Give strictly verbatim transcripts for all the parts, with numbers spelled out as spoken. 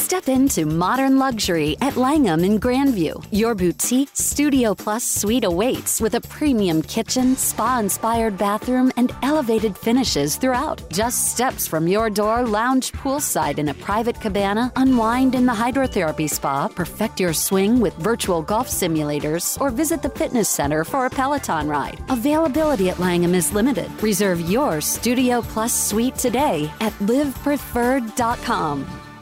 Step into modern luxury at Langham in Grandview. Your boutique Studio Plus suite awaits with a premium kitchen, spa-inspired bathroom, and elevated finishes throughout. Just steps from your door, lounge poolside in a private cabana, unwind in the hydrotherapy spa, perfect your swing with virtual golf simulators, or visit the fitness center for a Peloton ride. Availability at Langham is limited. Reserve your Studio Plus suite today at live preferred dot com.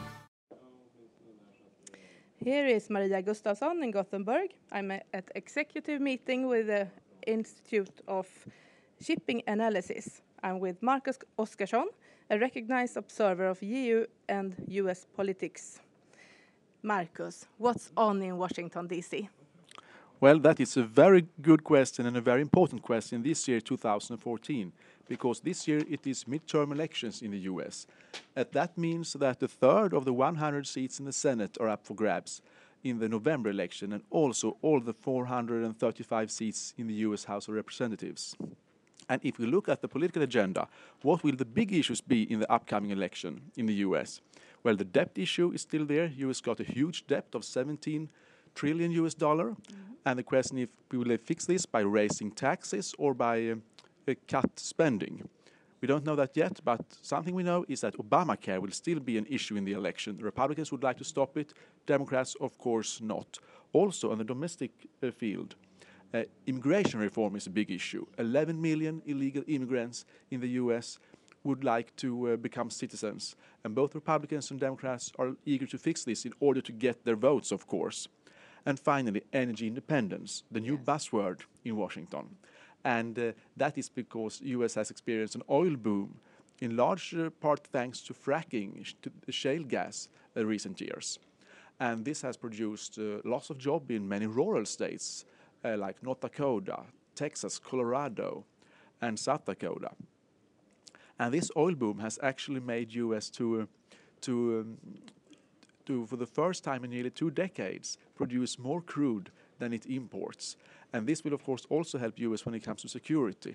Here is Maria Gustafsson in Gothenburg. I'm at executive meeting with the Institute of Shipping Analysis. I'm with Marcus Oskarsson, a recognized observer of E U and U S politics. Marcus, what's on in Washington, D C? Well, that is a very good question and a very important question this year, two thousand fourteen, because this year it is midterm elections in the U S. And that means that a third of the one hundred seats in the Senate are up for grabs in the November election, and also all the four hundred thirty-five seats in the U S House of Representatives. And if we look at the political agenda, what will the big issues be in the upcoming election in the U S? Well, the debt issue is still there. U S got a huge debt of seventeen trillion U S dollar. Mm-hmm. And the question if we will fix this by raising taxes or by uh, cut spending. We don't know that yet, but something we know is that Obamacare will still be an issue in the election. The Republicans would like to stop it. Democrats, of course, not. Also, on the domestic uh, field, uh, immigration reform is a big issue. eleven million illegal immigrants in the U S would like to uh, become citizens. And both Republicans and Democrats are eager to fix this in order to get their votes, of course. And finally, energy independence, the new yes. buzzword in Washington. And uh, that is because U S has experienced an oil boom, in large uh, part thanks to fracking, sh- to shale gas, in uh, recent years. And this has produced uh, lots of jobs in many rural states, uh, like North Dakota, Texas, Colorado, and South Dakota. And this oil boom has actually made U S to, uh, to um, to, for the first time in nearly two decades, produce more crude than it imports. And this will, of course, also help U S when it comes to security.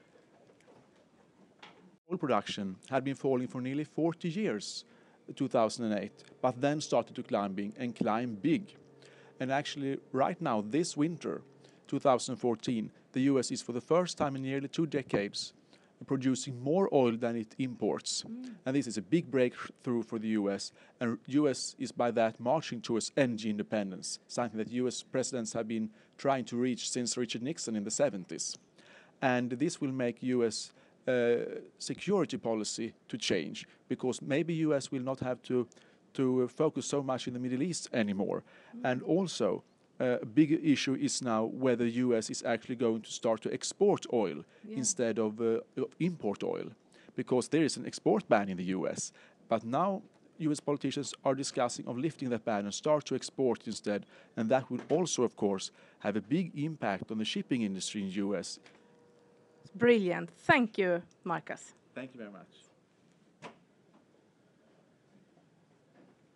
Oil production had been falling for nearly forty years, two thousand eight, but then started to climbing and climb big. And actually, right now, this winter, two thousand fourteen, the U S is for the first time in nearly two decades producing more oil than it imports. Mm. And this is a big breakthrough for the U S. And U S is by that marching towards energy independence, something that U S presidents have been trying to reach since Richard Nixon in the seventies. And this will make U S uh, security policy to change, because maybe U S will not have to, to focus so much in the Middle East anymore. Mm. And also, Uh, a big issue is now whether U S is actually going to start to export oil yeah. instead of uh, import oil, because there is an export ban in the U S. But now U S politicians are discussing of lifting that ban and start to export instead, and that would also, of course, have a big impact on the shipping industry in the U S. Brilliant. Thank you, Marcus. Thank you very much.